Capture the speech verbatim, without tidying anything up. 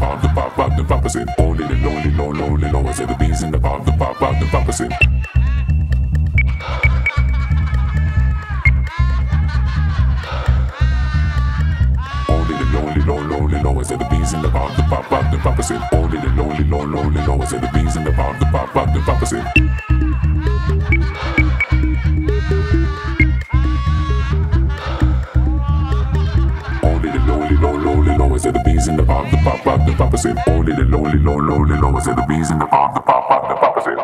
pop, the pop, pop, the pop, percent. Only the lonely, low, lonely, low. I said the bees in the pop, the pop, pop, the pop, percent. Only the lonely, low, lonely, low. I said the bees in the pop, the pop, pop, the pop, percent. Only the lonely, low, lonely, low. I said the bees in the pop, the pop, pop, the pop, percent. Low, lonely, low, I said the bees in the pop, the pop, pop, the pop, percent. Only the lonely, low, lonely, low, I said the bees in the pop, the pop, pop, the pop, percent.